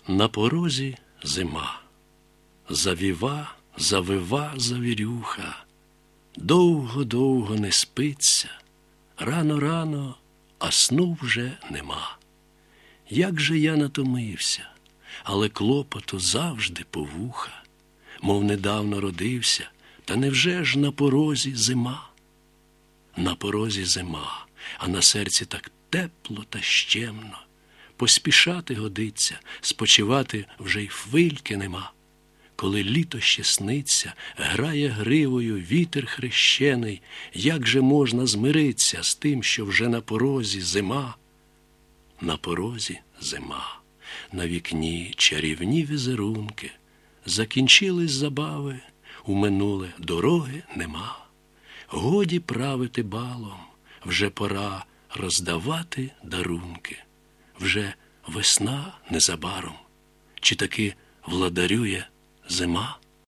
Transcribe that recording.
На порозі зима, завіва, завива завірюха, довго-довго не спиться, рано-рано, а сну вже нема. Як же я натомився, але клопоту завжди по вуха, мов недавно родився, та невже ж на порозі зима? На порозі зима, а на серці так тепло та щемно. Поспішати годиться, спочивати вже й хвильки нема. Коли літо ще сниться, грає гривою вітер хрещений, як же можна змириться з тим, що вже на порозі зима? На порозі зима, на вікні чарівні візерунки, закінчились забави, у минуле дороги нема. Годі правити балом, вже пора роздавати дарунки. Вже весна незабаром, чи таки владарює зима?